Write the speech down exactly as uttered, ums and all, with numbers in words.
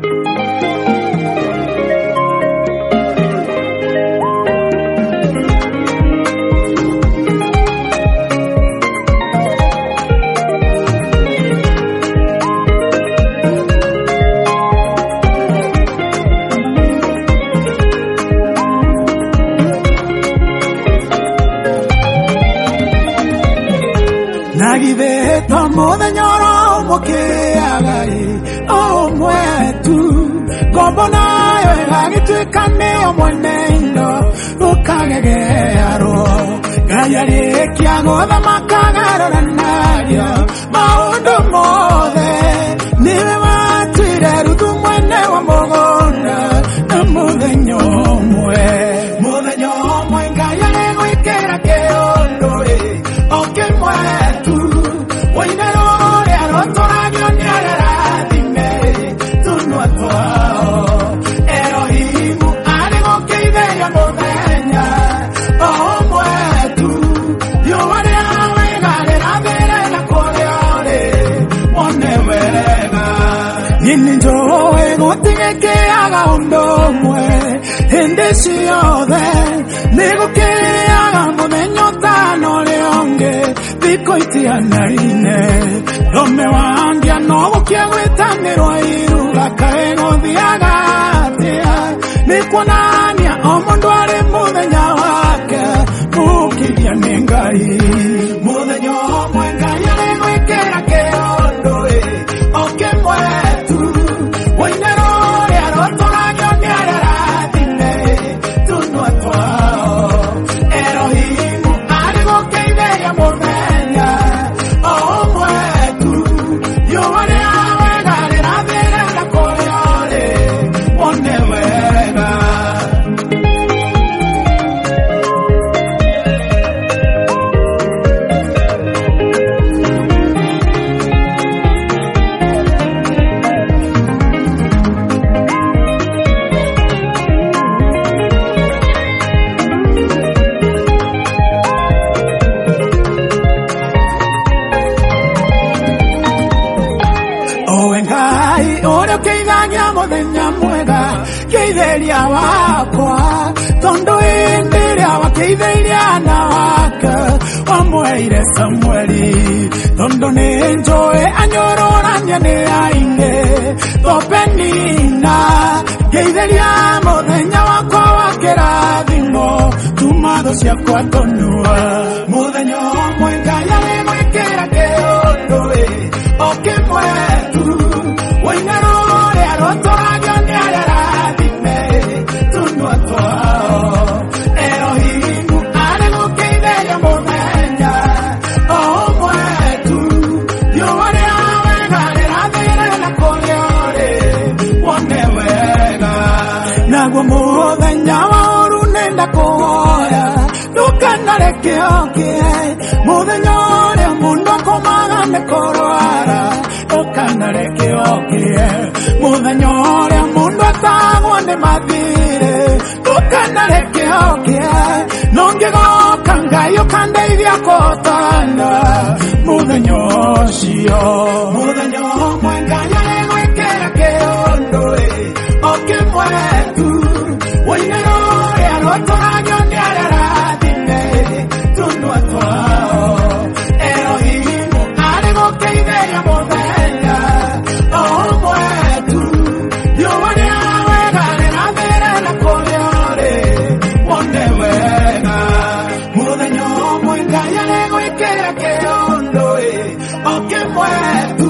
Nagibeta muthenyoro mukiagai omwetu gombona yo gagituika niyo mwene indo ukagegearo gayari kiagotha makagarora nario maundu mothe niwe watuire ruthu mwene wa mugunda na muthenya umwe muthenya umwe gayari gwikira kiunduri okimwe Ninjoe gotige aga undomwe Hindisi yode Nigo ke aga mudenyo tano leonge Biko iti anaine Dome wangia novo kia wetanero iruga Kaeno diaga tia Nikwa nania omondware mudenya wake Mukiria nengai Mudenyo mwenga yale mwekera ke ondoe Oke mwetu Keideria wakwa tondo enderia wa keideria na waka omweire Samueli tondo nenjoe anyororanya ne ainge topenina keideria muthenya wakwa wakera thimo tumado cia kwa tonua muthenya mwenga yale mwekera keondoe okemwetu wainarore arotoraga ne ara muthenya wa urunenda kuhoya ndukanareke oke muthenya uria mundu akomaga nikurwara ndukanareke oke muthenya uria mundu atagwo ni mathire ndukanareke oke nongigoka ngai ukandeithia kotana muthenya ucio muthenya umwe ngai agwikira kiunduri oke mwetu Wainarore arotoraga ni araradine tunwa twao Elohimu arego keideria muthenya omwetu yowani awegare na mbere na kuriore wone wega muthenya omwe ngai aregwikira kiunduri oke mwetu